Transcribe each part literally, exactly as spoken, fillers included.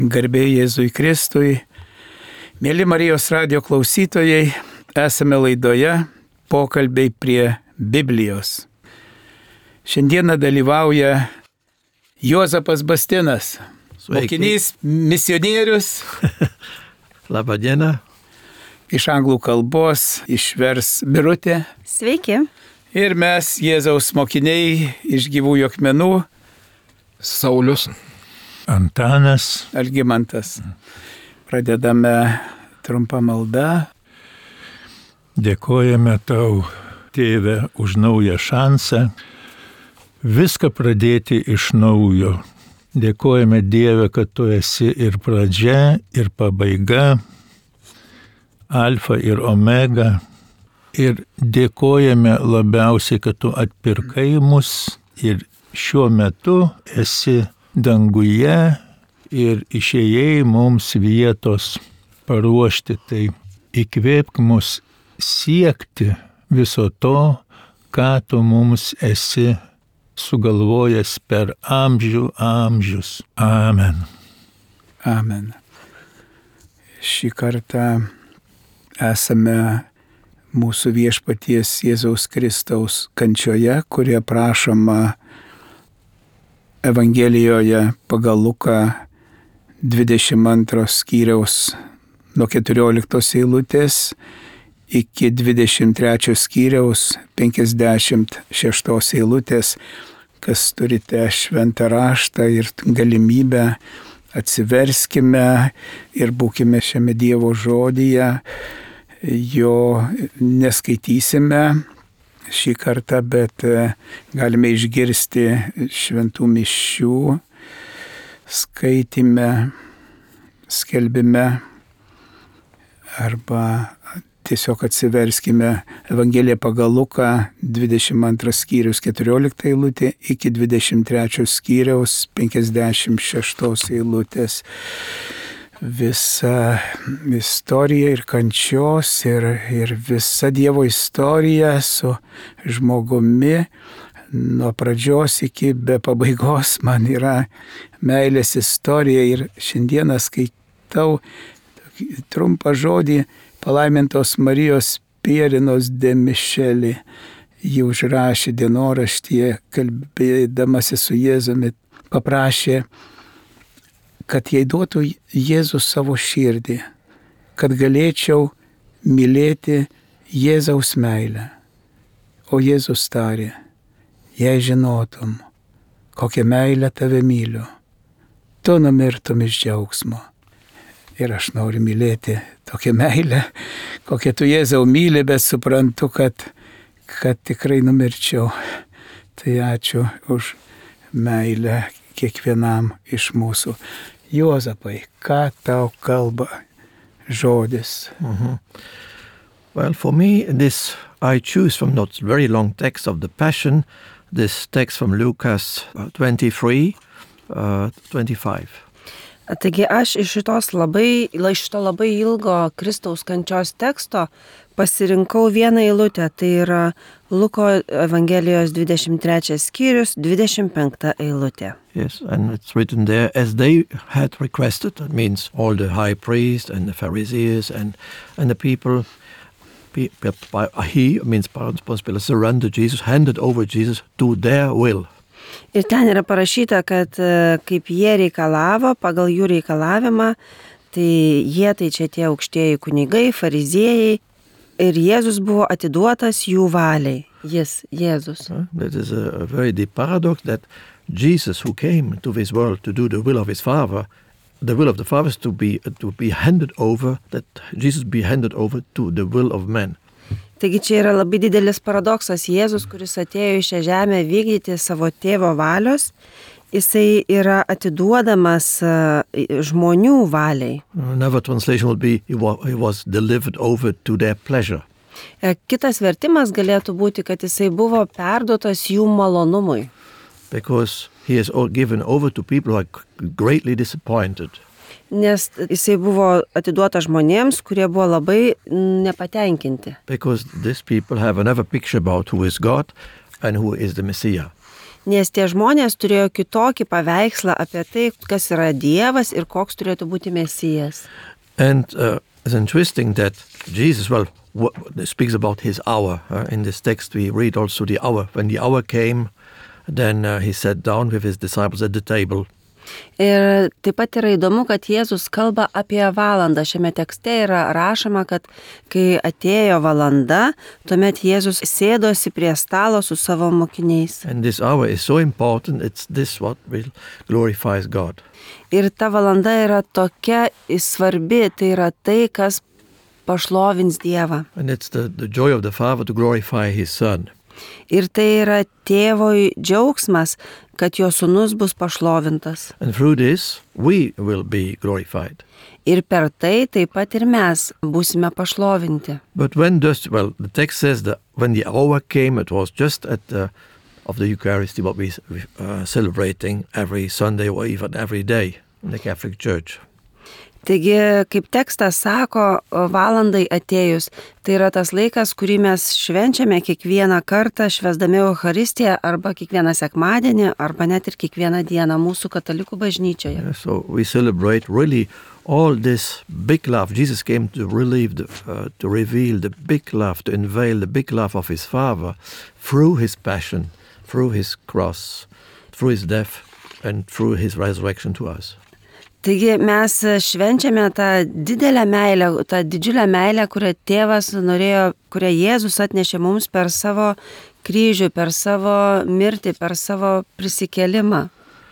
Garbė Jėzui Kristui. Mėly Marijos radijo klausytojai, esame laidoje Pokalbiai prie Biblijos. Šiandieną dalyvauja Juozapas Bastinas, mokinys, misionierius. Labą dieną. Iš anglų kalbos išvers Birutė. Sveiki. Ir mes, Jėzaus mokiniai iš Gyvųjų akmenų. Saulius. Antanas. Algimantas. Pradedame trumpą maldą. Dėkojame tau, Tėve, už naują šansą viską pradėti iš naujo. Dėkojame Dieve, kad tu esi ir pradžia, ir pabaiga, alfa ir omega. Ir dėkojame labiausiai, kad tu atpirkai mus ir šiuo metu esi danguje ir išėjai mums vietos paruošti. Tai įkvėpk mus siekti viso to, ką tu mums esi sugalvojęs per amžių amžius. Amen. Amen. Šį kartą esame mūsų viešpaties Jėzaus Kristaus kančioje, kurie aprašoma Evangelijoje pagal Luką dvidešimt antro skyriaus nuo keturioliktos eilutės iki dvidešimt trečio skyriaus penkiasdešimt šeštos eilutės. Kas turite šventą raštą ir galimybę, atsiverskime ir būkime šiame Dievo žodyje. Jo neskaitysime šį kartą, bet galime išgirsti šventų mišių skaitime, skelbime arba tiesiog atsiverskime Evangeliją pagal Luką dvidešimt antras skyrius keturiolikta eilutė iki dvidešimt trečio skyriaus penkiasdešimt šeštos eilutės. Visa istorija ir kančios ir, ir visa Dievo istorija su žmogumi nuo pradžios iki be pabaigos man yra meilės istorija. Ir šiandieną skaitau trumpą žodį palaimintos Marijos Pierinos de Mišelį. Ji užrašė dienoraštyje, kalbėdamasi su Jėzumi, paprašė, kad jai duotų Jėzus savo širdį, kad galėčiau mylėti Jėzaus meilę. O Jėzus tarė, jei žinotum, kokią meilę tave myliu, tu numirtum iš džiaugsmo. Ir aš noriu mylėti tokią meilę, kokią tu Jėzau myli, bet suprantu, kad, kad tikrai numirčiau. Tai ačiū už meilę kiekvienam iš mūsų. Juozapai, ką tau kalba žodis? Mm-hmm. Well, for me, this I choose from not very long text of the Passion, this text from Lucas twenty-three, uh, twenty-five. Taigi aš iš šitos labai, iš šito labai ilgo Kristaus kančios teksto pasirinkau vieną eilutę, tai yra Luko Evangelijos dvidešimt trečias skyrius, dvidešimt penkta eilutė. Yes, and it's written there, as they had requested, that means all the high priests and the Pharisees and, and the people, he means Pontius Pilate surrendered Jesus, handed over Jesus to their will. Ir ten yra parašyta, kad kaip jie reikalavo, pagal jų reikalavimą, tai jie tai čia tie aukštieji kunigai, fariziejai, ir Jėzus buvo atiduotas jų valiai. Jis, Jėzus. That is a very deep paradox that Jesus, who came to this world to do the will of his Father, the will of the Father is to be, to be handed over, that Jesus be handed over to the will of man. Taigi čia yra labai didelis paradoksas. Jėzus, kuris atėjo į šią žemę vykdyti savo tėvo valios, jisai yra atiduodamas žmonių valiai. Another translation would be, he was delivered over to their pleasure. Kitas vertimas galėtų būti, kad jisai buvo perduotas jų malonumui. Because he is given over to people who are greatly disappointed. Nes jisai buvo atiduotas žmonėms, kurie buvo labai nepatenkinti. Because these people have another picture about who is God and who is the Messiah. nes tie žmonės turėjo kitokį paveikslą apie tai, kas yra Dievas ir koks turėtų būti Mesijas. And uh, it's interesting that Jesus, well, w- speaks about his hour. Uh, in this text we read also the hour. When the hour came, then uh, he sat down with his disciples at the table. Ir taip pat yra įdomu, kad Jėzus kalba apie valandą. Šiame tekste yra rašoma, kad kai atėjo valanda, tuomet Jėzus sėdosi prie stalo su savo mokiniais. And this hour is so important, it's this what will glorifies God. Ir ta valanda yra tokia svarbi, tai yra tai, kas pašlovins Dievą. And it's the, the joy of the Father to glorify his Son. Ir tai yra tėvoj džiaugsmas, kad jo sūnus bus pašlovintas. And through this, we will be glorified. Ir per tai taip pat ir mes būsime pašlovinti. But when does, well, the text says that when the hour came, it was just at the, of the Eucharist, what we are uh, celebrating every Sunday or even every day in the Catholic Church. Taigi, kaip tekstas sako, valandai atėjus, tai yra tas laikas, kurį mes švenčiame kiekvieną kartą, švęsdami Eucharistiją arba kiekvieną sekmadienį, arba net ir kiekvieną dieną mūsų katalikų bažnyčioje. Yeah, so we celebrate really all this big love. Jesus came to relieve, the, uh, to reveal the big love, to unveil the big love of his Father through his passion, through his cross, through his death, and through his resurrection to us. Taigi mes švenčiame tą didelę meilę, tą didžiulę meilę, kurią tėvas norėjo, kurią Jėzus atnešė mums per savo kryžių, per savo mirtį, per savo prisikėlimą.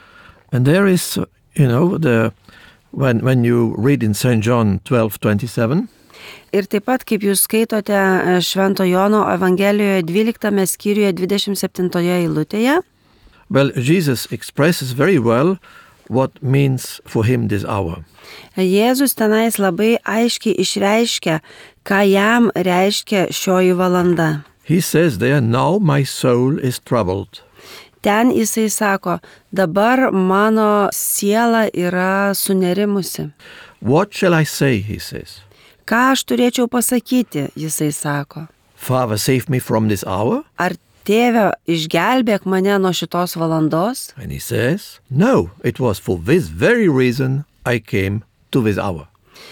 And there is, you know, the, when, when you read in Saint John twelve twenty-seven, Ir taip pat, kaip jūs skaitote Švento Jono Evangelijoje dvyliktame skyriuje dvidešimt septintoje eilutėje, well, Jesus expresses very well what means for him this hour. Jėzus tenais labai aiškiai išreiškia, ką jam reiškia šioji valanda. He says there, now my soul is troubled. Ten jisai sako, dabar mano siela yra sunerimusi. What shall I say, he says. Ką aš turėčiau pasakyti, jisai sako. Father, save me from this hour? Ar Tėve, išgelbėk mane nuo šitos valandos? And he says, no, it was for this very reason I came to this hour.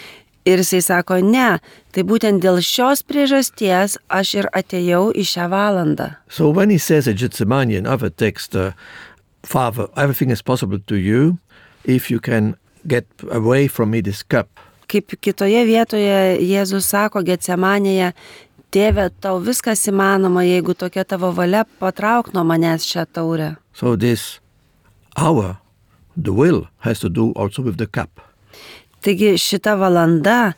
Ir jisai sako, ne, tai būtent dėl šios priežasties aš ir atėjau į šią valandą. So when he says at Gethsemane and other text, uh, Father, everything is possible to you if you can get away from me this cup. Kaip kitoje vietoje Jėzus sako Getsemanėje, Tėve, tau viskas įmanoma, jeigu tokia tavo valia, patrauk nuo manęs šią taurę. So this hour, the will, has to do also with the cup. Taigi šita valanda,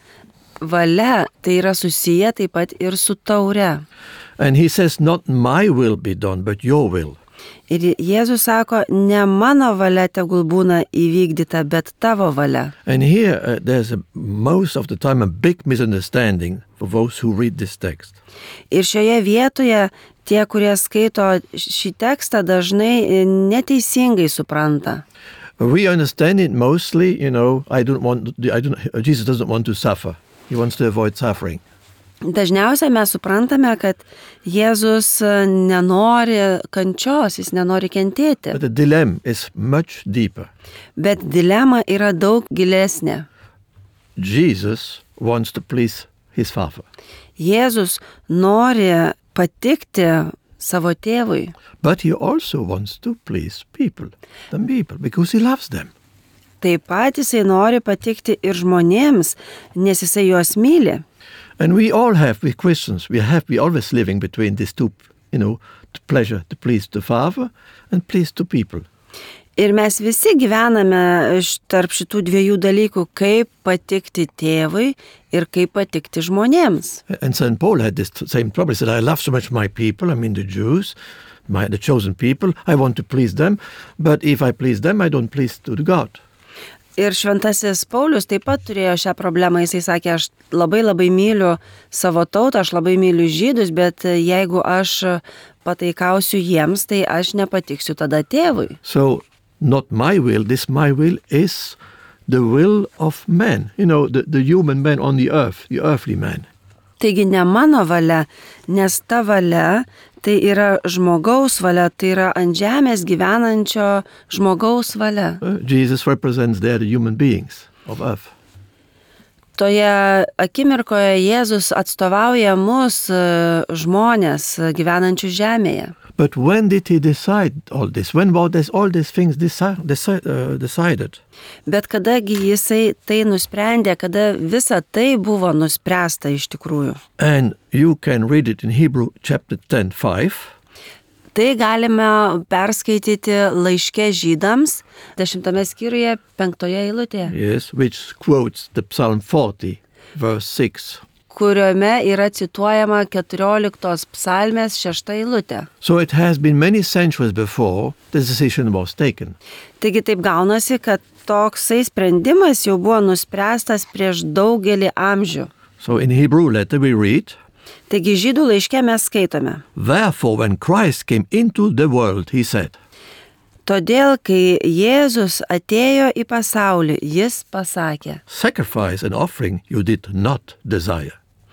valia, tai yra susiję taip pat ir su taure. And he says, not my will be done, but your will. Ir Jėzus sako, ne mano valia tegul būna įvykdyta, bet tavo valia. And here uh, there's a, most of the time a big misunderstanding for those who read this text. Ir šioje vietoje tie, kurie skaito šį tekstą, dažnai neteisingai supranta. We understand it mostly, you know, I don't want, I don't, Jesus doesn't want to suffer. He wants to avoid suffering. Dažniausiai mes suprantame, kad Jėzus nenori kančios, jis nenori kentėti. But the dilemma is much deeper. Bet dilema yra daug gilesnė. Jesus wants to please his Father. Jėzus nori patikti savo tėvui. But he also wants to please people, the people, because he loves them. Taip pat jisai nori patikti ir žmonėms, nes jisai juos myli. And we all have, we Christians, we have, we always living between these two, you know, the pleasure to please the Father and please the people. Ir mes visi gyvename tarp šitų dviejų dalykų, kaip patikti tėvui ir kaip patikti žmonėms. And Saint Paul had this same problem. He said, I love so much my people, I mean the Jews, my, the chosen people, I want to please them, but if I please them, I don't please to the God. Ir šventasis Paulius taip pat turėjo šią problemą. Jisai sakė, aš labai labai myliu savo tautą, aš labai myliu žydus, bet jeigu aš pataikausiu jiems, tai aš nepatiksiu tada tėvui. So, not my will, this my will is the will of man, you know, the, the human man on the earth, the earthly man. Taigi ne mano valia, nes ta valia Tai yra žmogaus valia, tai yra ant žemės gyvenančio žmogaus valia. Uh, Jesus represents there the human beings of earth. Toje akimirkoje Jėzus atstovauja mus e, žmonės e, gyvenančių žemėje. But when did he decide all this? When were this, all these things deci- deci- uh, decided? Bet kadagi jisai tai nusprendė, kada visa tai buvo nuspręsta iš tikrųjų. And you can read it in Hebrew chapter ten, five. Tai galime perskaityti laiške žydams, dešimtame skyriuje, penktoje eilutėje, Yes, which quotes the Psalm forty, verse six. kuriame yra cituojama keturioliktos psalmės šešta eilutė. So it has been many centuries before the decision was taken. Taigi taip gaunasi, kad toksai sprendimas jau buvo nuspręstas prieš daugelį amžių. So in Hebrew letter we read, Taigi žydų laiške mes skaitome. Therefore when Christ came into the world, he said, Todėl, kai Jėzus atėjo į pasaulį, jis pasakė, sacrifice and offering you did not desire.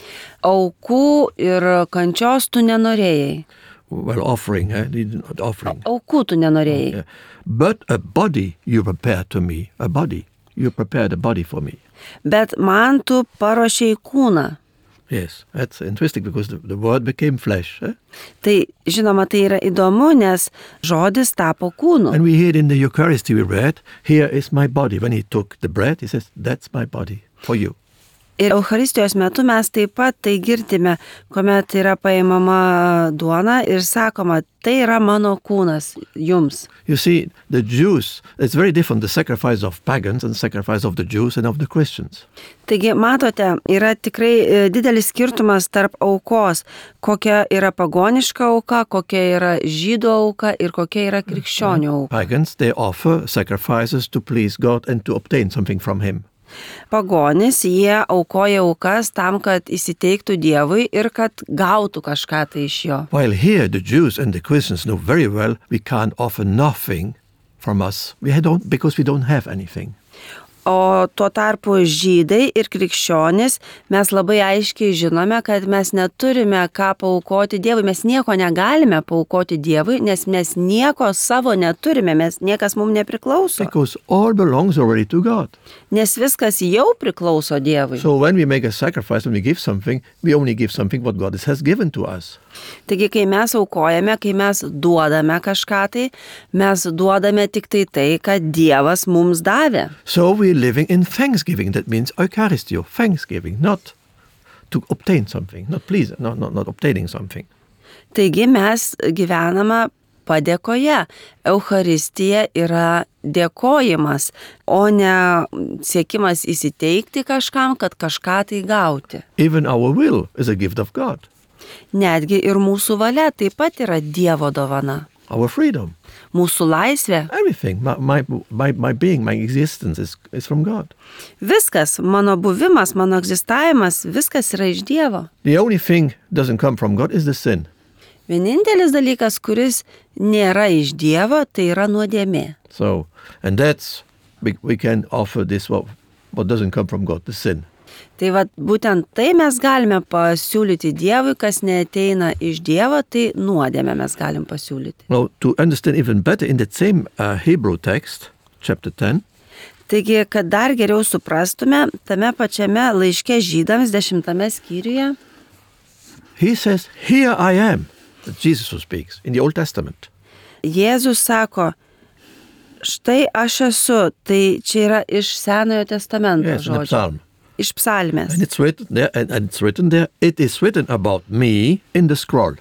aukų ir kančios tu nenorėjai. Well, offering, eh? Not offering. Aukų tu nenorėjai. Yeah. But a body you prepared to me, a body. You prepared a body for me. Bet man tu paruošei kūną. Yes, that's interesting because the, the word became flesh. Eh? Tai, žinoma, tai yra įdomu, nes žodis tapo kūnu. And we hear it in the Eucharist we read, here is my body. When he took the bread, he says, that's my body for you. Ir Eucharistijos metu mes taip pat tai girdime, kuomet yra paimama duona ir sakoma, tai yra mano kūnas jums. You see, the Jews, it's very different, the sacrifice of pagans and the sacrifice of the Jews and of the Christians. Taigi, matote, yra tikrai e, didelis skirtumas tarp aukos, kokia yra pagoniška auka, kokia yra žydų auka ir kokia yra krikščionių auka. Pagans, they offer sacrifices to please God and to obtain something from him. Pagonis, jie aukoja aukas tam, kad įsiteiktų Dievui ir kad gautų kažką tai iš jo. While here the Jews and the Christians know very well we can't offer nothing from us we don't, because we don't have anything. O tuo tarpu žydai ir krikščionys mes labai aiškiai žinome, kad mes neturime ką paaukoti Dievui, mes nieko negalime paaukoti Dievui, nes mes nieko savo neturime, mes niekas mums nepriklauso, Because all belongs already to God. nes viskas jau priklauso Dievui. So when we make a sacrifice, when we give something, we only give something what God has given to us. Taigi, kai mes aukojame, kai mes duodame kažką tai, mes duodame tik tai tai, kad Dievas mums davė. So we're living in thanksgiving. That means Eucharistio, thanksgiving, not to obtain something, not please, not, not, not obtaining something. Taigi mes gyvename padėkoje. Eucharistija yra dėkojimas, o ne siekimas įsiteikti kažkam, kad kažką tai gauti. Even our will is a gift of God. Netgi ir mūsų valia taip pat yra Dievo dovana. Our freedom, Mūsų laisvė, everything, my, my, my, my being, my existence is, is from God. viskas, mano buvimas, mano egzistavimas, viskas yra iš Dievo. The only thing doesn't come from God is the sin. Vienintelis dalykas, kuris nėra iš Dievo, tai yra nuodėmė. So, and that's, we, we can offer this what, what doesn't come from God, the sin. Tai vat, būtent tai mes galime pasiūlyti Dievui, kas neateina iš Dievo, tai nuodėmę mes galim pasiūlyti. Now, to understand even better, in that same uh, Hebrew text, chapter ten, Taigi, kad dar geriau suprastume, tame pačiame laiške žydams dešimtame skyriuje, he says, here I am, that Jesus who speaks, in the Old Testament. Jėzus sako, štai aš esu, tai čia yra iš Senojo testamento Yes, in the žodžio, Psalm. iš psalmės. And it's written there, and, and it's written there, it is written about me in the scroll.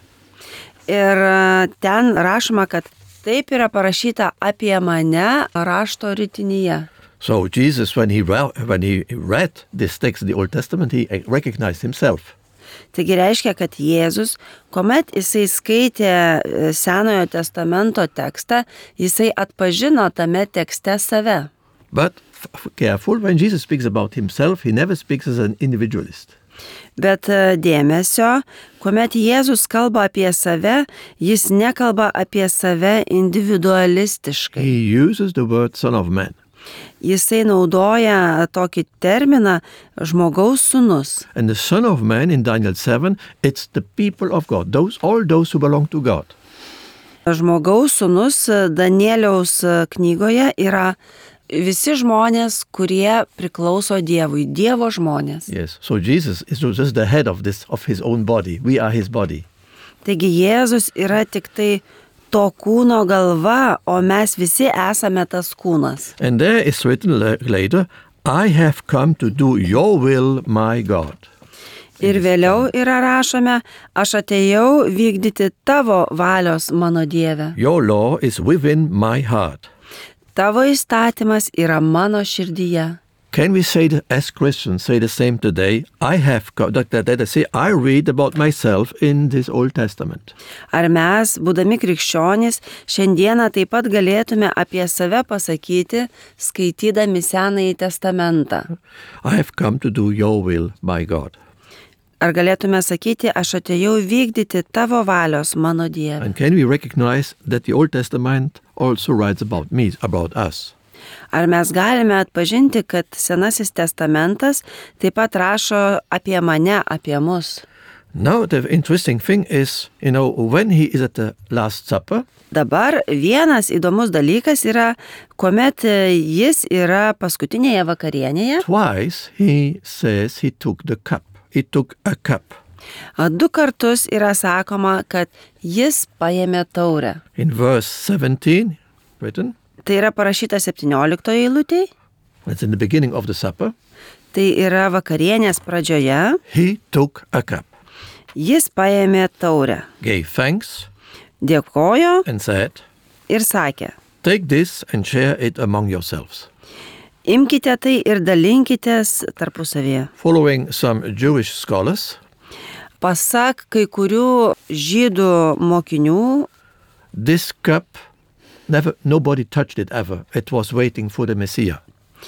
Ir a, ten rašoma, kad taip yra parašyta apie mane rašto ritinyje. So Jesus, when he, ra- when he read this text in the Old Testament, he recognized himself. Taigi reiškia, kad Jėzus, kuomet jisai skaitė e, Senojo testamento tekstą, jisai atpažino tame tekste save. But f- careful, when Jesus speaks about himself, he never speaks as an individualist. Bet e, dėmesio, kuomet Jėzus kalba apie save, jis nekalba apie save individualistiškai. He uses the word Son of Man. Jisai naudoja tokį terminą žmogaus sūnus. And the Son of Man in Daniel seven, it's the people of God, those all those who belong to God. Žmogaus sūnus Danieliaus knygoje yra visi žmonės, kurie priklauso Dievui, Dievo žmonės. Yes. So Jesus is just the head of this of his own body. We are his body. Taigi Jėzus yra tik tai to kūno galva, o mes visi esame tas kūnas. And there is written la- later, I have come to do your will, my God. Ir vėliau yra rašome, aš atėjau vykdyti tavo valios, mano Dieve. Your law is within my heart. Tavo įstatymas yra mano širdyje. Can we say that as Christians say the same today? I have got that, that, that I say I read about myself in this Old Testament. Ar mes, būdami krikščionys, šiandieną taip pat galėtume apie save pasakyti, skaitydami Senąjį testamentą? I have come to do your will, my God. Ar galėtume sakyti, aš atėjau vykdyti tavo valios, mano Dieve? And can we recognize that the Old Testament also writes about me, about us? Ar mes galime atpažinti, kad Senasis testamentas taip pat rašo apie mane, apie mus? Now the interesting thing is, you know, when he is at the Last Supper, Dabar vienas įdomus dalykas yra, kuomet jis yra paskutinėje vakarienėje, twice he says he took the cup. He took a cup. du kartus yra sakoma, kad jis paėmė taurę. In verse seventeen, written, Tai yra parašyta septynioliktoje eilutėje, that's in the beginning of the supper, tai yra vakarienės pradžioje, he took a cup, jis paėmė taurę, gave thanks, dėkojo and said, ir sakė, take this and share it among yourselves. imkite tai ir dalinkitės tarpusavėje. Following some Jewish scholars, Pasak kai kurių žydų mokinių, this cup, never, nobody touched it ever. It was waiting for the Messiah.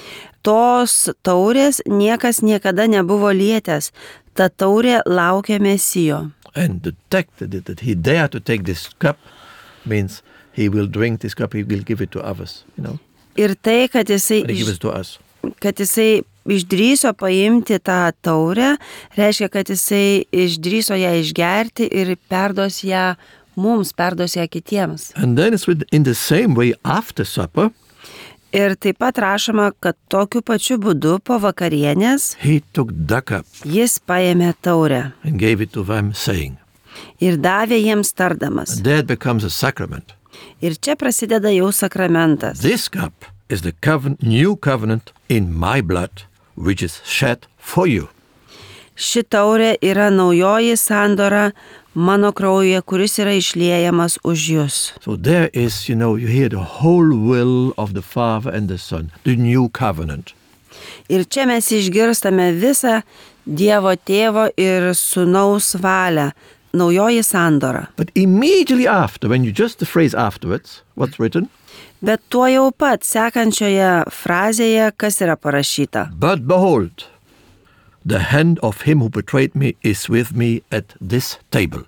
tos taurės niekas niekada nebuvo lietęs, ta taurė laukia Mesijo. And the fact that, that he dared to take this cup means he will drink this cup, he will give it to others, you know, Ir tai, kad jisai, and he gives iš, it to us. kad jisai išdryso paimti tą taurę, reiškia, kad jisai išdryso ją išgerti ir perduos ją mums, perduos ją kitiems. And then it's with, in the same way after supper, Ir taip pat rašoma, kad tokiu pačiu būdu po vakarienės he took the cup jis paėmė taurę and gave it to them, saying, ir davė jiems tardamas. and that becomes a sacrament. Ir čia prasideda jau sakramentas. This cup is the covenant, new covenant in my blood, which is shed for you. Ši taurė yra naujoji sandora mano kraujuje, kuris yra išliejamas už jūs. So there is, you know, you hear the whole will of the Father and the Son, the new covenant. Ir čia mes išgirstame visą Dievo tėvo ir sūnaus valią, naujoji sandora. But immediately after, when you just the phrase afterwards, what's written? Bet tuo jau pat sekančioje frazėje, kas yra parašyta. But behold, the hand of him who betrayed me is with me at this table.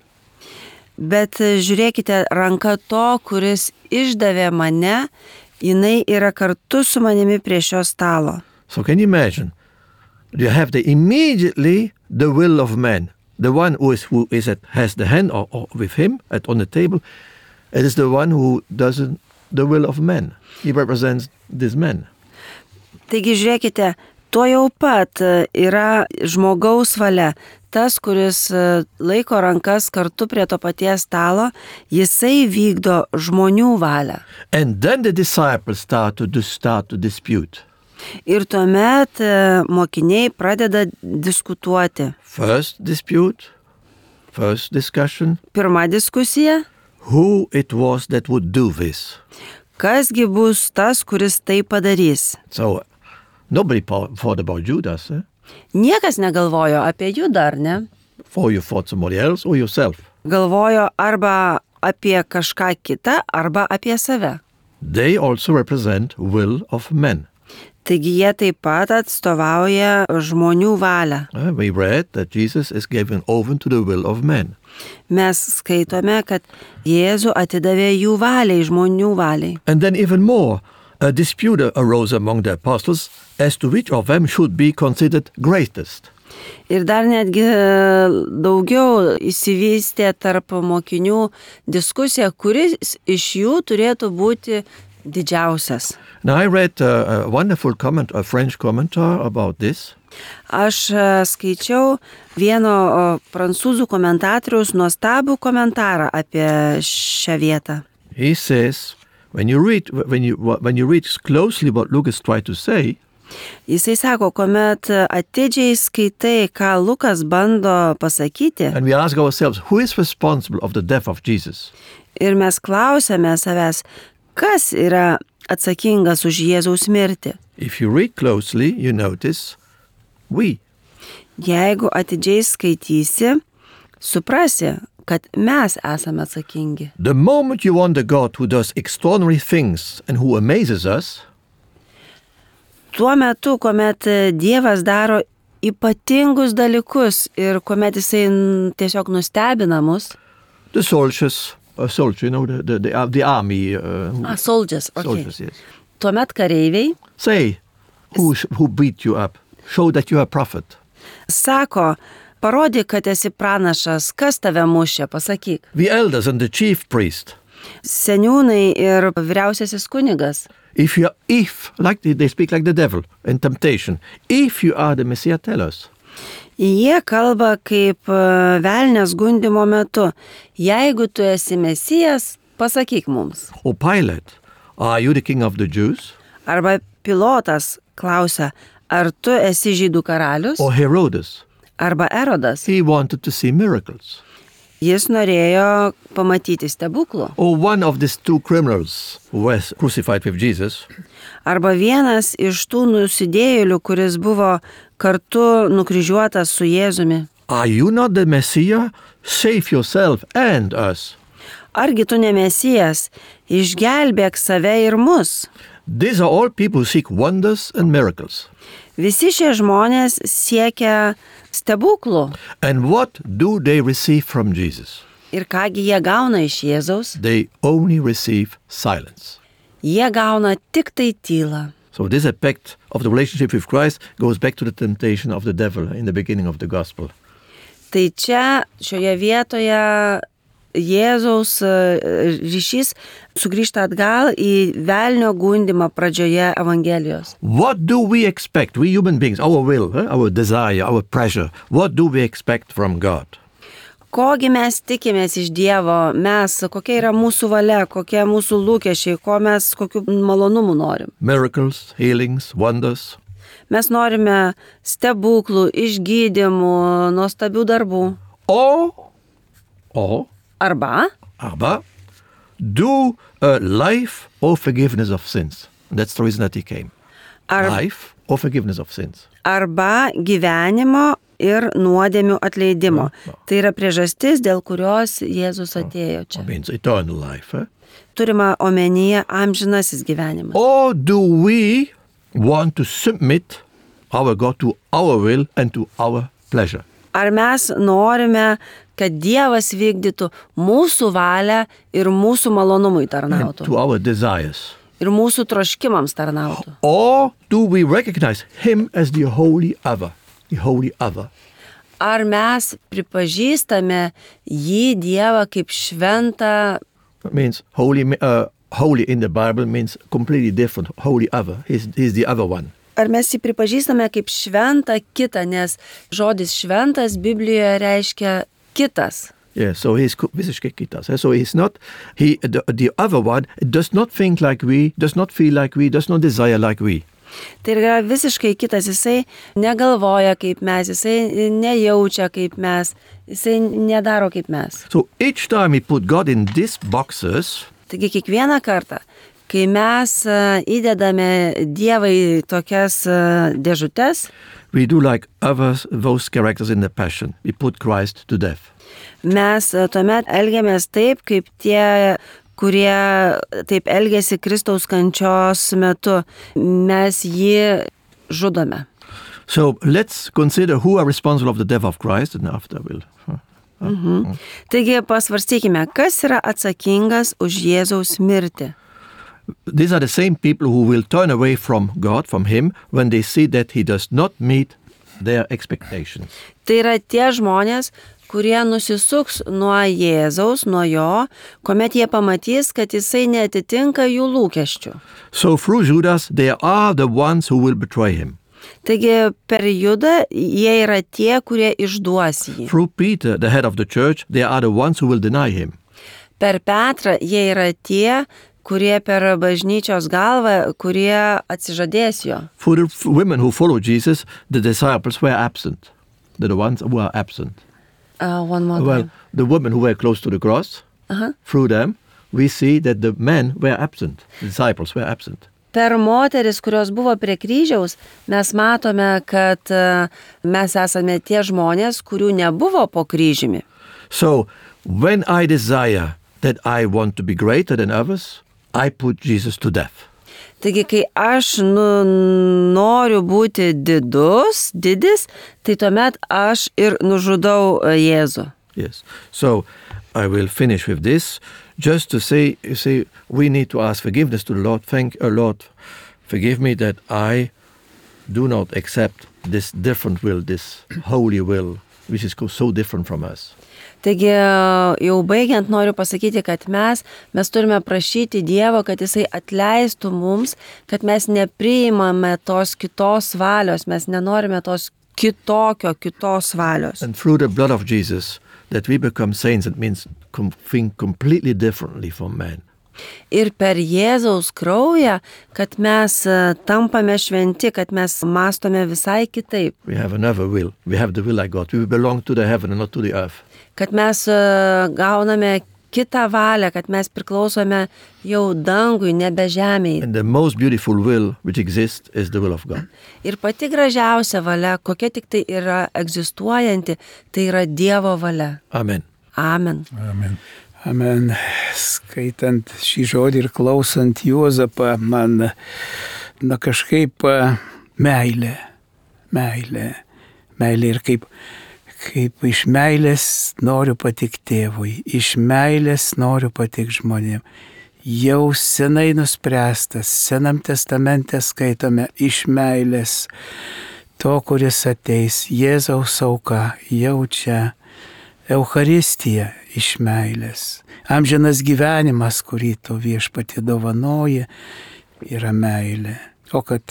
Bet žiūrėkite, ranka to, kuris išdavė mane, jinai yra kartu su manimi prie šio stalo. So can you imagine? You have the immediately the will of man. The one who is who is at has the hand or, or with him at on the table. It is the one who doesn't the will of man. He represents this man. Taigi žiūrėkite, tuo jau pat yra žmogaus valia. Tas, kuris laiko rankas kartu prie to paties stalo, jisai vykdo žmonių valią. And then the disciples start to do, start to dispute. Ir tuomet mokiniai pradeda diskutuoti. First dispute, first discussion. Pirma diskusija. Who it was that would do this? Kasgi bus tas, kuris tai padarys? So nobody thought about Judas. Eh? Niekas negalvojo apie Judą, ar ne? For you thought somebody else or yourself. Galvojo arba apie kažką kitą, arba apie save. They also represent will of men. Taigi jie taip pat atstovauja žmonių valią. Uh, we read that Jesus is given over to the will of men. Mes skaitome, kad Jėzų atidavė jų valiai, žmonių valiai. And then even more, a dispute arose among the apostles as to which of them should be considered greatest. Ir dar netgi daugiau įsivystė tarp mokinių diskusija, kuris iš jų turėtų būti didžiausias. Now I read a, a wonderful comment, a French commentator about this. Aš skaičiau vieno prancūzų komentatoriaus nuostabų komentarą apie šią vietą. He says, when you read, when you, when you read closely what Luke is trying to say, Jisai sako, kuomet atidžiai skaitai, ką Lukas bando pasakyti, and we ask ourselves, who is responsible of the death of Jesus? Ir mes klausėme savęs, kas yra atsakingas už Jėzaus mirtį. If you read closely, you notice, we. Jeigu atidžiai skaitysi, suprasi, kad mes esame atsakingi. The moment you want a God who does extraordinary things and who amazes us, Tuo metu, kuomet Dievas daro ypatingus dalykus ir kuomet jisai tiesiog nustebina mus. the soldiers, a soldier, you know, the, the, the, the army, uh, who, Ah, soldiers, okay. soldiers, yes. Tuomet kareiviai Say, who, who beat you up? Show that you are a prophet. sako, parodyk, kad esi pranašas, kas tave mušė, pasakyk. The elders and the chief priest. Seniūnai ir vyriausiasis kunigas. If you, if, like they, they speak like the devil in temptation, if you are the Messiah, tell us. Jie kalba kaip e, velnias gundymo metu. Jeigu tu esi Mesijas, pasakyk mums. Or Pilate, are you the king of the Jews? Arba Pilotas klausia, ar tu esi žydų karalius? Or Herodes, Arba Erodas. he wanted to see miracles. Jis norėjo pamatyti stebuklų. Or one of these two criminals who was crucified with Jesus, Arba vienas iš tų nusidėjėlių, kuris buvo kartu nukryžiuotas su Jėzumi. are you not the Messiah? Save yourself and us. Argi tu ne Mesijas, išgelbėk save ir mus. These are all people who seek wonders and miracles. Visi šie žmonės siekia stebuklų. And what do they receive from Jesus? Ir kągi jie gauna iš Jėzaus? They only receive silence. Jie gauna tik tai tylą. So this aspect of the relationship with Christ goes back to the temptation of the devil in the beginning of the gospel. Tai čia, šioje vietoje, Jėzaus e, ryšys sugrįžta atgal į velnio gundymą pradžioje Evangelijos. What do we expect, we human beings, our will, eh, our desire, our pressure, what do we expect from God? Kogi mes tikimės iš Dievo, mes, kokia yra mūsų valia, kokie mūsų lūkesčiai, ko mes, kokių malonumų norim. Miracles, healings, wonders. Mes norime stebuklų, išgydymų, nuostabių darbų. Or, or, Arba aber, do a life or forgiveness of sins. That's the reason that he came. Ar, Life or forgiveness of sins. arba gyvenimo ir nuodėmių atleidimo. Tai yra priežastis, dėl kurios Jėzus atėjo čia. It means eternal life. Eh? Turima omenyje amžinasis gyvenimas. Or do we want to submit our God to our will and to our pleasure? Ar mes norime, kad Dievas vykdytų mūsų valią ir mūsų malonumui And tarnautų. to our desires? Ir mūsų troškimams tarnautų. Or do we recognize him as the holy other? The holy other. Ar mes pripažįstame jį Dievą kaip šventą. That means holy, uh, holy in the Bible means completely different. Holy other. He's, he's the other one. Ar mes jį pripažįstame kaip šventą kitą, nes žodis šventas Biblijoje reiškia kitas. Yeah, so he's co- visiškai kitas. eh? So he's not, he, the, the other one does not think like we, does not feel like we, does not desire like we. Tai yra visiškai kitas, jisai negalvoja kaip mes, jisai nejaučia kaip mes, jisai nedaro kaip mes. So each time we put God in these boxes, Taigi kiekvieną kartą, kai mes a, įdedame Dievą į tokias a, dėžutes, we do like others, those characters in the Passion. We put Christ to death. mes a, tuomet elgiamės taip, kaip tie, kurie taip elgėsi Kristaus kančios metu. Mes jį žudome. So let's consider who are responsible of the death of Christ, and after we'll... Taigi pasvarstykime, kas yra atsakingas už Jėzaus mirtį. these are the same people who will turn away from God, from him, when they see that he does not meet their expectations. Tai yra tie žmonės, kurie nusisuks nuo Jėzaus, nuo jo, kuomet jie pamatys, kad jisai neatitinka jų lūkesčių. So through Judas, they are the ones who will betray him. Taigi per Judą jie yra tie, kurie išduos jį. Through Peter, the head of the church, they are the ones who will deny him. Per Petrą jie yra tie, kurie per bažnyčios galvą, kurie atsižadės jo. For the f- women who follow Jesus, the disciples were absent. They're the ones who are absent. Uh, one more Well, time. the women who were close to the cross, Aha. through them, we see that the men were absent. The disciples were absent. Per moteris, kurios buvo prie kryžiaus, mes matome, kad uh, mes esame tie žmonės, kurių nebuvo po kryžiumi. So, when I desire that I want to be greater than others, I put Jesus to death. Taigi, kai aš nu, noriu būti didus, didis, tai tuomet aš ir nužudau uh, Jėzų. Yes. So, I will finish with this, just to say, you see, we need to ask forgiveness to the Lord. Thank you, Lord, forgive me that I do not accept this different will, this holy will, which is so different from us. Taigi, jau baigiant noriu pasakyti, kad mes, mes turime prašyti Dievo, kad jisai atleistų mums, kad mes nepriimame tos kitos valios, mes nenorime tos kitokio, kitos valios. And through the blood of Jesus, that we become saints, it means com- think completely differently from man. Ir per Jėzaus kraują, kad mes e, tampame šventi, kad mes mąstome visai kitaip, We have another will. We have the will like God. We belong to the heaven and not to the earth. kad mes e, gauname kitą valią, kad mes priklausome jau dangui, nebe žemėje. And the most beautiful will which exists is the will of God. Ir pati gražiausia valia, kokia tik tai yra egzistuojanti, tai yra Dievo valia. Amen. Amen. Amen. Amen. Skaitant šį žodį ir klausant Juozapą, man na kažkaip a, meilė, meilė, meilė ir kaip, kaip iš meilės noriu patikti tėvui, iš meilės noriu patikti žmonėm. Jau senai nuspręstas, Senam testamente skaitome iš meilės to, kuris ateis, Jėzaus auka, jau čia. Eucharistija iš meilės. Amžinas gyvenimas, kurį tu viešpatį dovanoji, yra meilė. O kad,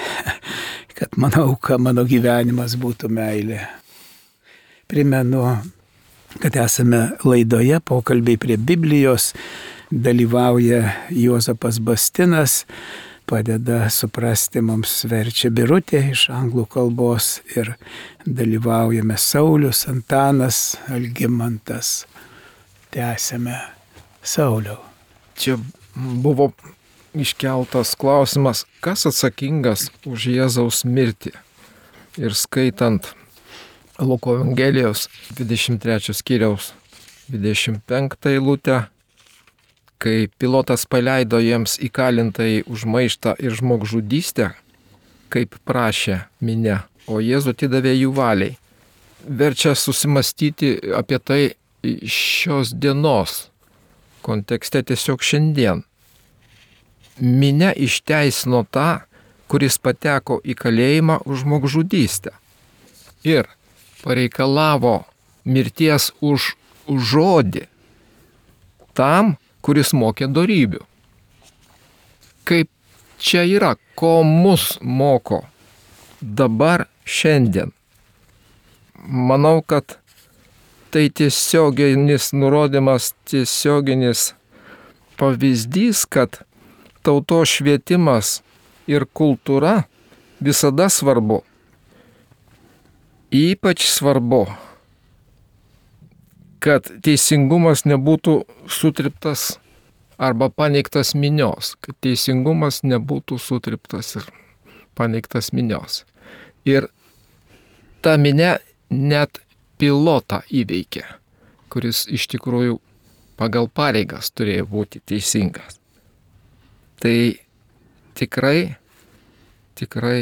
kad mano auka, mano gyvenimas būtų meilė. Primenu, kad esame laidoje pokalbiai prie Biblijos, dalyvauja Juozapas Bastinas, padeda suprasti mums verčia Birutė iš anglų kalbos ir dalyvaujame Saulius, Antanas, Algimantas. Tęsime. Sauliau. Čia buvo iškeltas klausimas, kas atsakingas už Jėzaus mirtį. Ir skaitant Luko Evangelijos dvidešimt trečio skyriaus dvidešimt penktą eilutę, kai Pilotas paleido jiems įkalintai už maištą ir žmogžudystę, kaip prašė minia, o Jėzų atidavė jų valiai. Verčia susimastyti apie tai šios dienos kontekste, tiesiog šiandien. Minia išteisino tą, kuris pateko į kalėjimą už žmogžudystę ir pareikalavo mirties už, už žodį tam, kuris mokė dorybių. Kaip čia yra, ko mus moko dabar šiandien. Manau, kad tai tiesioginis nurodymas, tiesioginis pavyzdys, kad tautos švietimas ir kultūra visada svarbu. Ypač svarbu, kad teisingumas nebūtų sutriptas arba paneigtas minios, kad teisingumas nebūtų sutriptas ir paneigtas minios. Ir ta minia net Pilotą įveikė, kuris iš tikrųjų pagal pareigas turėjo būti teisingas. Tai tikrai, tikrai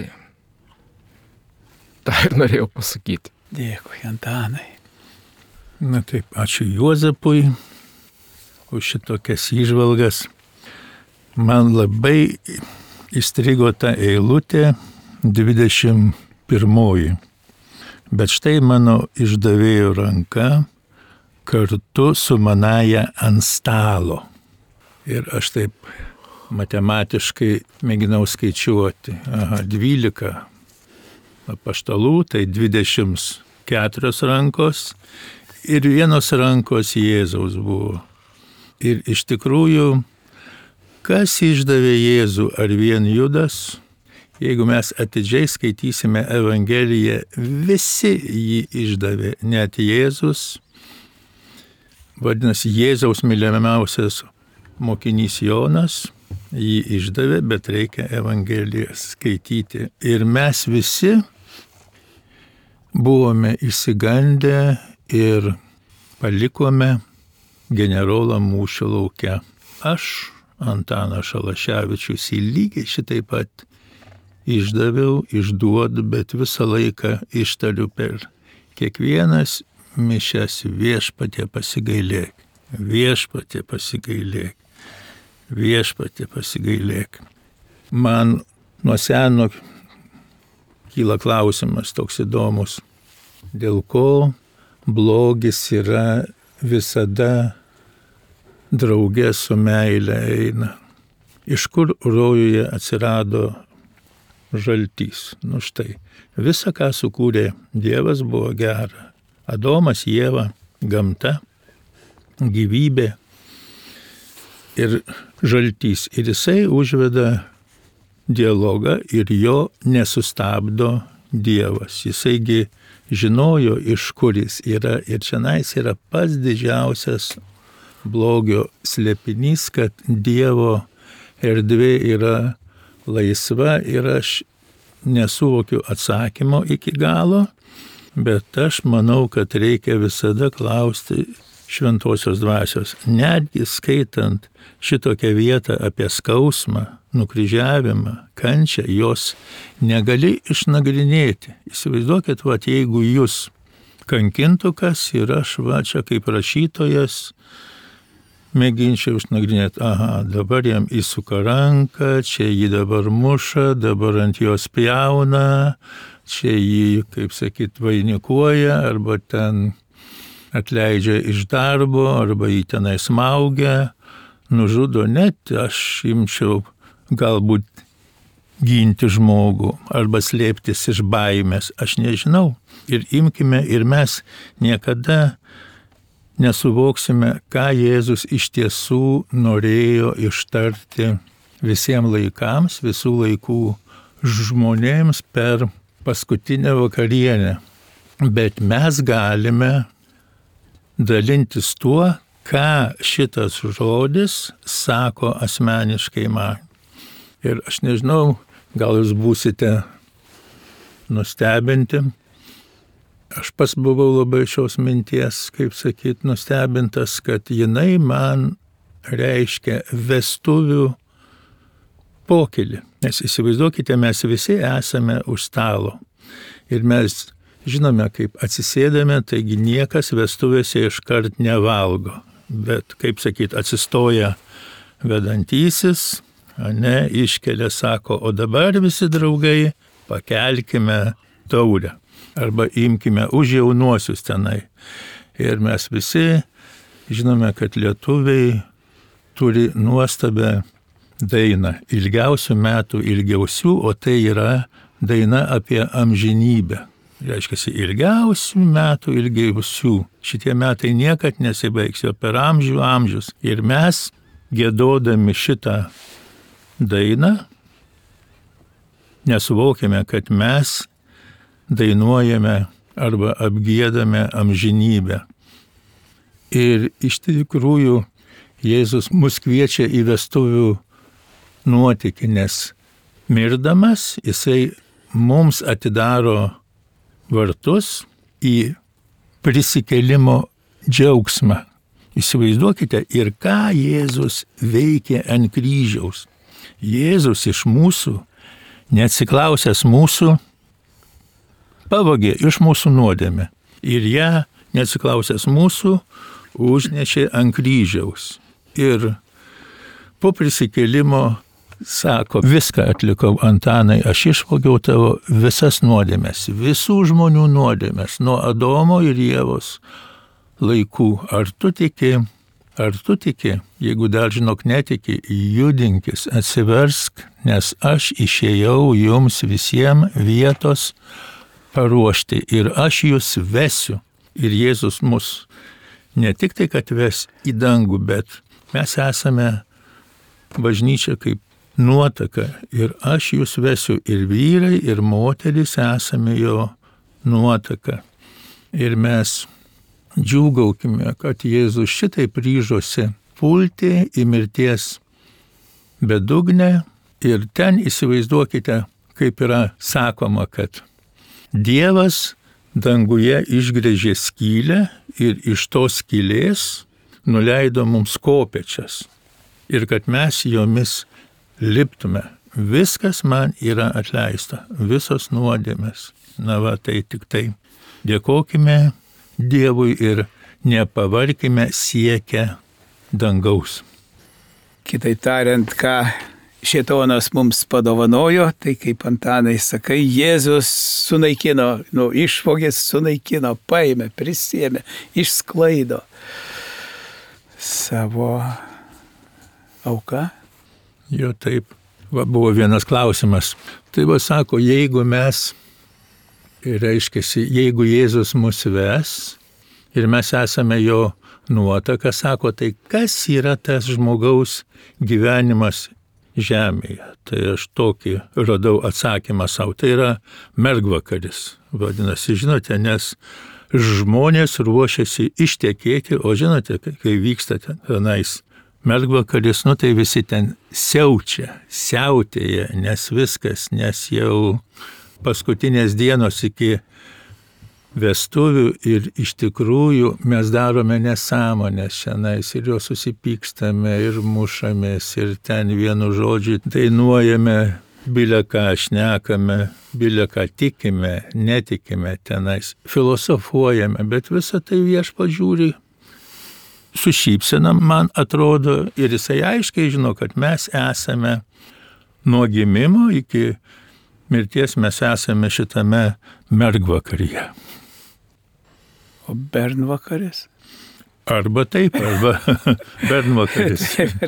tą ir norėjau pasakyti. Dėkui, Antanai. Na taip, ačiū Juozapui už šitokias įžvalgas. man labai įstrigo ta eilutė dvidešimt pirmoji. Bet štai mano išdavėjo ranka kartu su manaja ant stalo. Ir aš taip matematiškai mėginau skaičiuoti. Aha, dvylika apaštalų, tai dvidešimt keturios rankos ir vienos rankos Jėzaus buvo. Ir iš tikrųjų, kas išdavė Jėzų, ar vien Judas? Jeigu mes atidžiai skaitysime Evangeliją, visi jį išdavė, net Jėzus. Vadinasi, Jėzaus mylimiausias mokinys Jonas jį išdavė, bet reikia Evangeliją skaityti. Ir mes visi buvome išsigandę ir palikome generolą mūšio lauke. Aš, Antanas Šalaševičius, jį lygiai šitaip pat išdaviau, išduodu, bet visą laiką ištariu per kiekvienas mišias: Viešpatie pasigailėk, Viešpatie pasigailėk, Viešpatie pasigailėk. Man nuo seno kyla klausimas toks įdomus, dėl ko blogis yra visada draugė su meile eina. Iš kur rojuje atsirado žaltys? Nu štai, visa, ką sukūrė Dievas, buvo gera. Adomas, Ieva, gamta, gyvybė ir žaltys. Ir jisai užveda dialogą ir jo nesustabdo Dievas. Jisaigi žinojo, iš kur jis yra. Ir čionais yra pats didžiausias blogio slėpinys, kad Dievo erdvė yra laisva ir aš nesuvokiu atsakymo iki galo, bet aš manau, kad reikia visada klausti šventosios dvasios. Netgi skaitant šitokią vietą apie skausmą, nukryžiavimą, kančią, jos negali išnagrinėti. Įsivaizduokit, va, jeigu jūs kankintų kas ir aš, va, čia kaip rašytojas, mėginčiau išnagrinėti, aha, dabar jam įsuka ranką, čia jį dabar muša, dabar ant jos pjauna, čia jį, kaip sakyt, vainikuoja, arba ten atleidžia iš darbo, arba jį tenai smaugia, nužudo. Net aš imčiau galbūt ginti žmogų, arba slėptis iš baimės, aš nežinau. Ir imkime, ir mes niekada nesuvoksime, ką Jėzus iš tiesų norėjo ištarti visiems laikams, visų laikų žmonėms per paskutinę vakarienę. Bet mes galime dalintis tuo, ką šitas žodis sako asmeniškai man. Ir aš nežinau, gal jūs būsite nustebinti. Aš pas buvau labai šios minties, kaip sakyt, nustebintas, kad jinai man reiškia vestuvių pokylį. Nes įsivaizduokite, mes visi esame už stalo. Ir mes žinome, kaip atsisėdame, taigi niekas vestuvėse iškart nevalgo. Bet, kaip sakyt, atsistoja vedantysis, ne, iškelia, sako, o dabar visi draugai pakelkime taurę. Arba imkime už jaunuosius tenai. Ir mes visi žinome, kad lietuviai turi nuostabę dainą. Ilgiausių metų ilgiausių, o tai yra daina apie amžinybę. Reiškia, ilgiausių metų ilgiausių. Šitie metai niekad nesibaigs, jo per amžių amžius. Ir mes, giedodami šitą dainą, nesuvokime, kad mes dainuojame arba apgiedame amžinybę. Ir iš tikrųjų Jėzus mus kviečia į vestuvių nuotykį, nes mirdamas jisai mums atidaro vartus į prisikėlimo džiaugsmą. Įsivaizduokite, ir ką Jėzus veikė ant kryžiaus. Jėzus iš mūsų, neatsiklausęs mūsų, pavogė iš mūsų nuodėmę ir ją, neatsiklausęs mūsų, užnešė ant kryžiaus. Ir po prisikėlimo sako, viską atlikau, Antanai, aš išvogiau tavo visas nuodėmes, visų žmonių nuodėmes, nuo Adomo ir Ievos laikų. Ar tu tiki, ar tu tiki, jeigu dar žinok netiki, judinkis, atsiversk, nes aš išėjau jums visiems vietos paruošti ir aš jūs vesiu. Ir Jėzus mus ne tik tai, kad ves į dangų, bet mes esame bažnyčia kaip nuotaka ir aš jūs vesiu, ir vyrai, ir moterys esame jo nuotaka. Ir mes džiūgaukime, kad Jėzus šitaip ryžosi pulti į mirties bedugnę ir ten įsivaizduokite, kaip yra sakoma, kad Dievas danguje išgręžė skylę ir iš tos skylės nuleido mums kopėčias ir kad mes jomis liptume. Viskas man yra atleista, visos nuodėmės. Na va, tai tik tai dėkokime Dievui ir nepavarkime siekę dangaus. Kitaip tariant, ką šėtonas mums padovanojo, tai kaip Antanai sakai, Jėzus sunaikino, nu, išvogės sunaikino, paėmė, prisėmė, išsklaido savo auką. Jo, taip. Va, buvo vienas klausimas. Tai va sako, jeigu mes, reiškiasi, jeigu Jėzus mus ves ir mes esame jo nuotaka, sako, tai kas yra tas žmogaus gyvenimas žemėje? Tai aš tokį radau atsakymą savo. Tai yra mergvakaris, vadinasi, žinote, nes žmonės ruošiasi ištekėti, o žinote, kai vyksta tenais mergvakaris, nu tai visi ten siaučia, siautėja, nes viskas, nes jau paskutinės dienos iki vestuvių ir iš tikrųjų mes darome nesąmonės šiandien ir jo susipykstame ir mušamės ir ten vienu žodžiu dainuojame, bilę ką šnekame, bilę ką tikime, netikime tenais, filosofuojame, bet visą tai Viešpats žiūri su šypsena, man atrodo, ir jisai aiškiai žino, kad mes esame nuo gimimo iki mirties, mes esame šitame mergvakaryje. O bernvakaris? Arba taip, arba bernvakaris.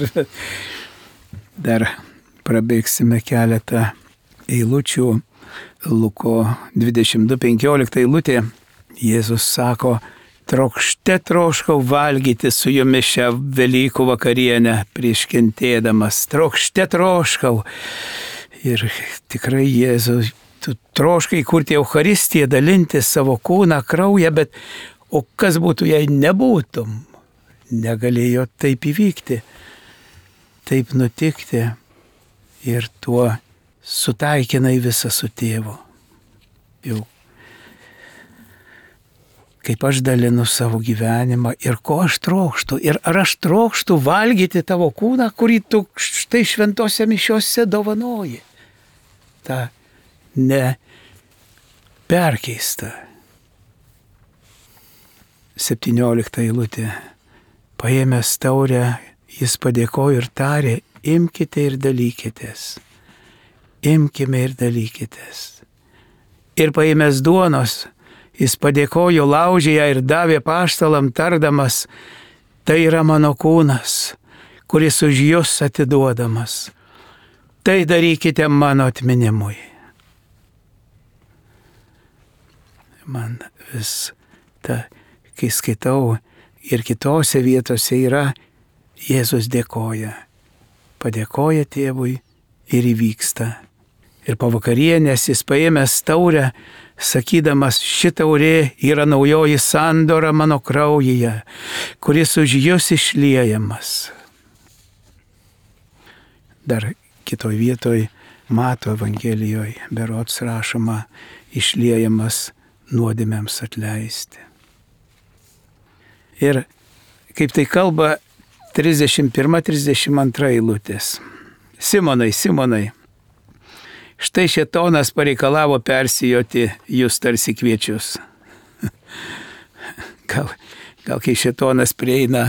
Dar prabėgsime keletą eilučių. Luko dvidešimt du penkiolika eilutė. Jėzus sako, trokšte troškau valgyti su jumis šią Velykų vakarienę prieš kentėdamas. Trokšte troškau. Ir tikrai Jėzus, tu troškai kurti Eucharistiją, dalinti savo kūną, kraują, bet o kas būtų, jei nebūtum? Negalėjo taip įvykti, taip nutikti ir tuo sutaikinai visą su tėvu. Jau kaip aš dalinu savo gyvenimą ir ko aš trokštu. Ir ar aš trokštu valgyti tavo kūną, kurį tu štai šventose mišiose dovanoji. Ta ne perkeista. septyniolikta eilutė. Paėmęs taurę, jis padėkojo ir tarė, imkite ir dalykitės. Imkime ir dalykitės. Ir paėmęs duonos, jis padėkojo, laužė ją ir davė apaštalam tardamas, tai yra mano kūnas, kuris už jūs atiduodamas. Tai darykite mano atminimui. Man vis ta, kai skaitau ir kitose vietose yra, Jėzus dėkoja. Padėkoja tėvui ir įvyksta. Ir po vakarienės jis paėmęs taurę, sakydamas, ši taurė yra naujoji sandora mano kraujyje, kuris už jūs išliejamas. Dar kitoj vietoj Mato Evangelijoje berods rašoma, išliejamas nuodėmėms atleisti. Ir kaip tai kalba trisdešimt pirma trisdešimt antra eilutės. Simonai, Simonai, štai šėtonas pareikalavo persijoti jūs tarsi kviečius. Gal, gal kai šėtonas prieina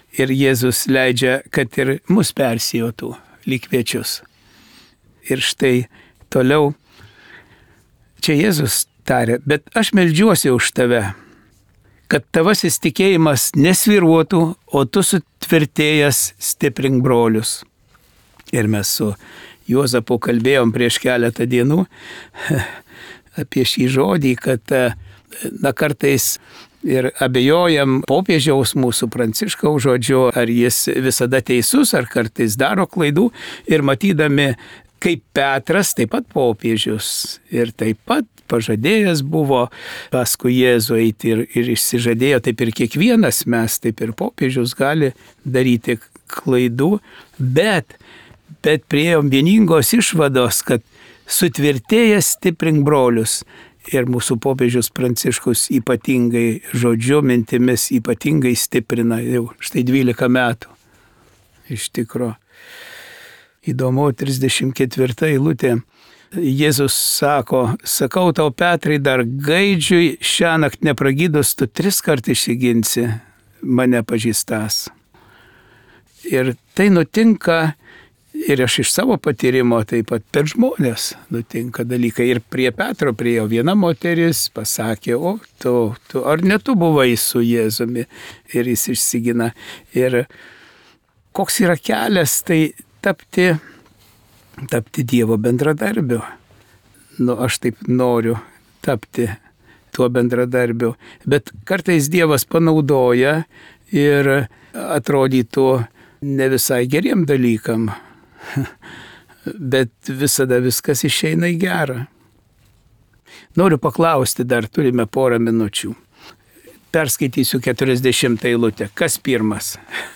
Ir Jėzus leidžia, kad ir mus persijotų lyg kviečius. Ir štai toliau, čia Jėzus tarė, bet aš meldžiuosi už tave, kad tavasis tikėjimas nesvyruotų, o tu sutvirtėjęs stiprink brolius. Ir mes su Juozapu kalbėjom prieš keletą dienų apie šį žodį, kad na, kartais ir abejojam popiežiaus mūsų Pranciškaus žodžiu, ar jis visada teisus, ar kartais daro klaidų, ir matydami, kaip Petras, taip pat popiežius, ir taip pat pažadėjęs buvo paskui Jėzų eiti ir, ir išsižadėjo, taip ir kiekvienas mes, taip ir popiežius gali daryti klaidų, bet, bet priėjom vieningos išvados, kad sutvirtėjęs stiprink brolius. Ir mūsų popiežius Pranciškus ypatingai žodžiu, mintimis ypatingai stiprina jau štai dvylika metų. Iš tikro. Įdomu, trisdešimt ketvirta eilutė. Jėzus sako, sakau tau Petrai, dar gaidžiui šiąnakt nepragydus, tu tris kart išsiginsi mane pažįstas. Ir tai nutinka, ir aš iš savo patyrimo taip pat per žmonės nutinka dalykai. Ir prie Petro priėjo viena moteris, pasakė, o tu, tu ar ne tu buvai su Jėzumi? Ir jis išsigina. Ir koks yra kelias, tai tapti, tapti Dievo bendradarbiu. Nu, aš taip noriu tapti tuo bendradarbiu. Bet kartais Dievas panaudoja ir atrodytų ne visai geriem dalykam. Bet visada viskas išeina į gerą. Noriu paklausti, dar turime porą minučių. Perskaitysiu keturiasdešimtą eilutę. Kas pirmas?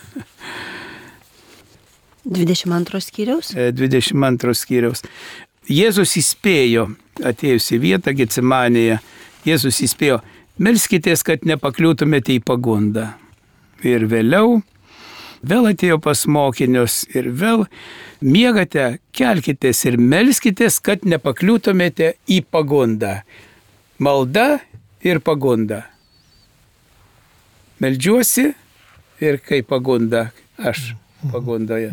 dvidešimt antro skyriaus? dvidešimt antro skyriaus. Jėzus įspėjo, atėjus į vietą Getsemanėje, Jėzus įspėjo, melskitės, kad nepakliūtumėte į pagundą. Ir vėliau vėl atėjo pas mokinius ir vėl miegate, kelkitės ir melskitės, kad nepakliūtumėte į pagundą. Malda ir pagunda. Meldžiuosi ir kai pagunda, aš pagundoje.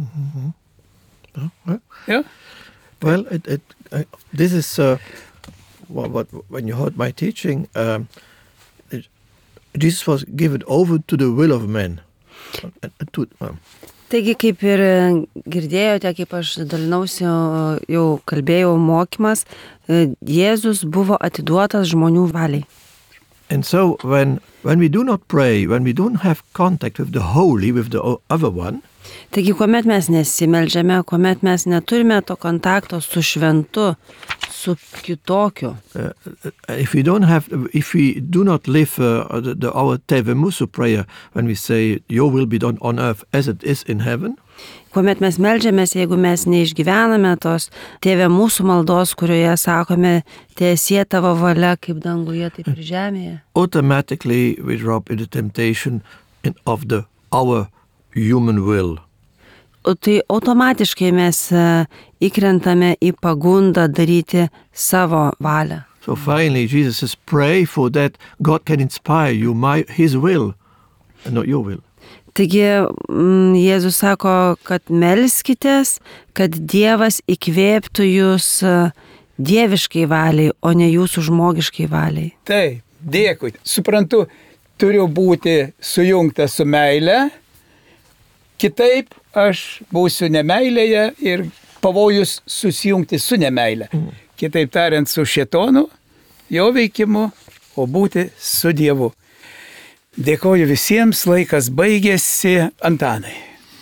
Yeah? Well, it, it, uh, this is uh, what, what, when you heard my teaching, um, it, Jesus was given over to the will of men. To, um, Taigi, kaip ir girdėjote, kaip aš dalinausi, jau kalbėjau mokymas, Jėzus buvo atiduotas žmonių valiai. And so when, when we do not pray, when we don't have contact with the holy, with the other one, Taigi, kuomet mes nesimeldžiame, kuomet mes neturime to kontakto su šventu, su kitokiu. uh, if we don't have, if we do not live uh, the, the, our Teve Musu prayer, when we say, your will be done on earth as it is in heaven, Kuomet mes meldžiamės, jeigu mes neišgyvename tos Tėve mūsų maldos, kurioje sakome, tiesie tavo valia kaip danguje, taip ir žemėje, automatically we drop in the temptation in, of the our human will. O tai automatiškai mes e, įkrentame į pagundą daryti savo valią. So finally Jesus says, pray for that God can inspire you, my, his will, and not your will. Taigi mm, Jėzus sako, kad melskitės, kad Dievas įkvėptų jūs e, dieviškai valiai, o ne jūsų žmogiškai valiai. Taip, dėkui. Suprantu, turiu būti sujungtas su meile, kitaip aš būsiu nemeilėje ir pavojus susijungti su nemeilė. Kitaip tariant, su šėtonu, jo veikimu, o būti su Dievu. Dėkoju visiems, laikas baigėsi. Antanai.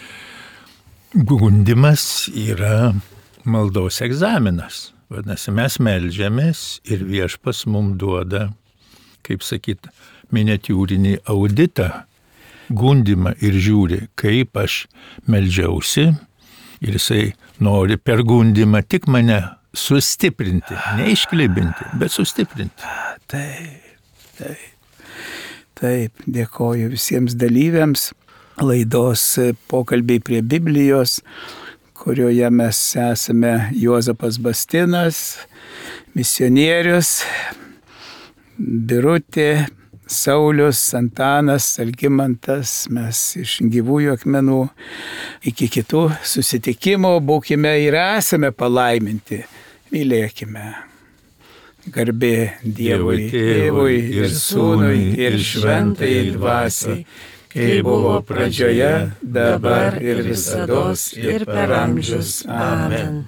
Gundimas yra maldos egzaminas. Vadinasi, mes meldžiamės ir Viešpats mums duoda, kaip sakyt, miniatiūrinį auditą, gundimą ir žiūri, kaip aš meldžiausi. Ir jisai nori per gundimą tik mane sustiprinti, neišklibinti, bet sustiprinti. Taip, taip. Taip, dėkoju visiems dalyviams laidos pokalbiai prie Biblijos, kurioje mes esame Juozapas Bastinas, misionierius, Birutė, Saulius, Antanas, Algimantas, mes iš gyvųjų akmenų. Iki kitų susitikimų būkime ir esame palaiminti. Mylėkime. Garbė Dievui, Tėvui ir Sūnui ir Šventai Dvasiai, kaip buvo pradžioje, dabar ir visados ir per amžius. Amen.